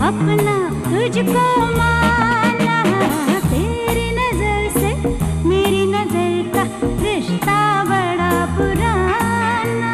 अपना तुझको माना। तेरी नजर से मेरी नजर का रिश्ता बड़ा पुराना।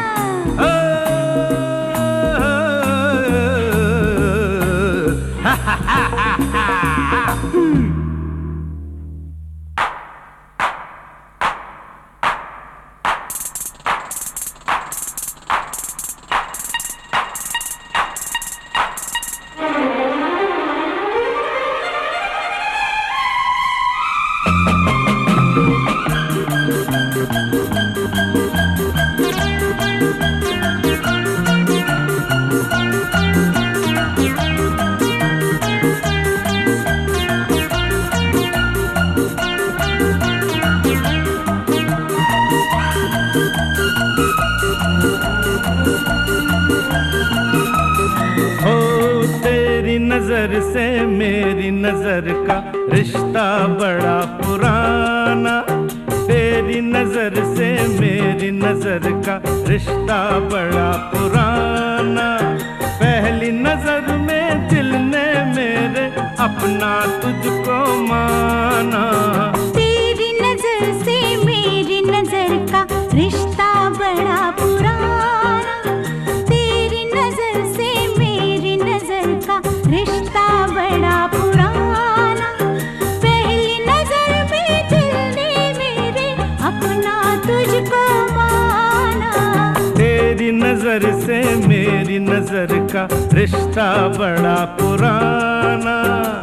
नजर से मेरी नजर का रिश्ता बड़ा पुराना। तेरी नजर से मेरी नजर का रिश्ता बड़ा पुराना। पहली नजर में दिल ने मेरे अपना तुझको माना। तेरी नजर से मेरी नजर का रिश्ता बड़ा पुराना। तेरी नजर से मेरी नजर का रिश्ता बड़ा पुराना। पहली नजर में दिल ने मेरे अपना तुझको माना। तेरी नजर से मेरी नजर का रिश्ता बड़ा पुराना।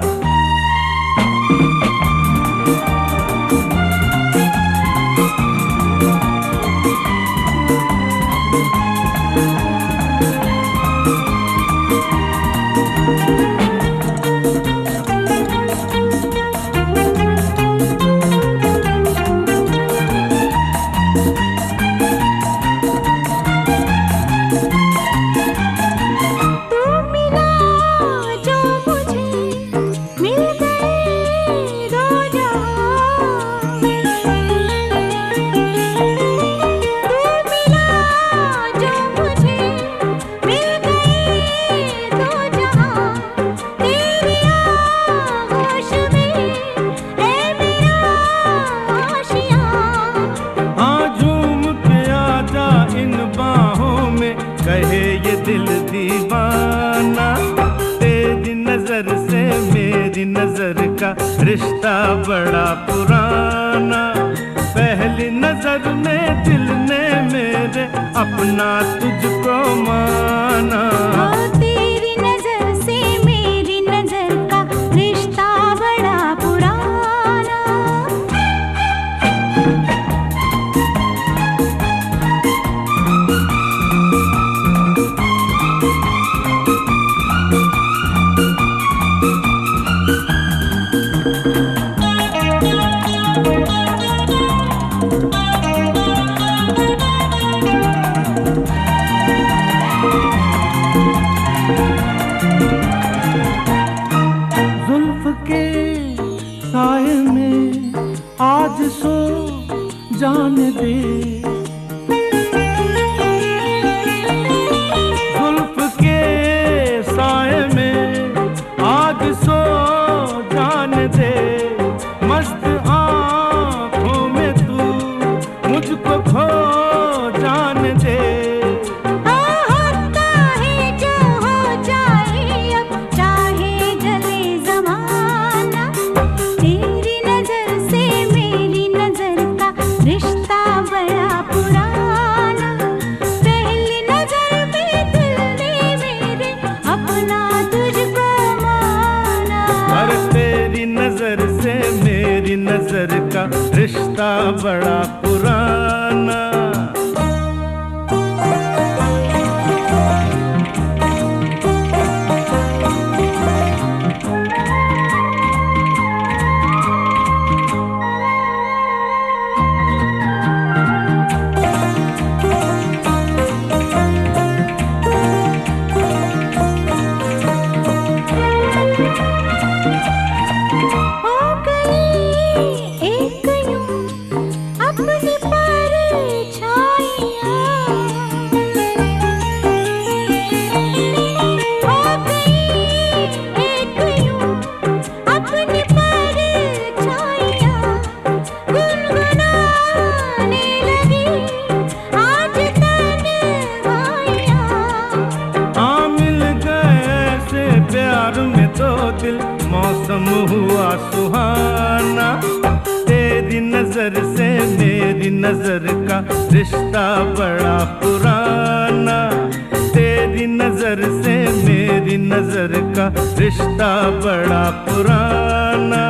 कहे ये दिल दीवाना। तेरी नजर से मेरी नजर का रिश्ता बड़ा पुराना। पहली नजर में दिल ने मेरे अपना तुझको माना। तेरी नजर से मेरी नजर का रिश्ता बड़ा पुराना। जुल्फ के साए में आज सो जाने दे। जुल्फ के साए में आज सो जाने दे। मस्त आँखों में तू मुझको खो जाने दे। मेरी नजर का रिश्ता बड़ा पुराना। एक यूं अपनी मौसम हुआ सुहाना। तेरी नजर से मेरी नजर का रिश्ता बड़ा पुराना। तेरी नजर से मेरी नजर का रिश्ता बड़ा पुराना।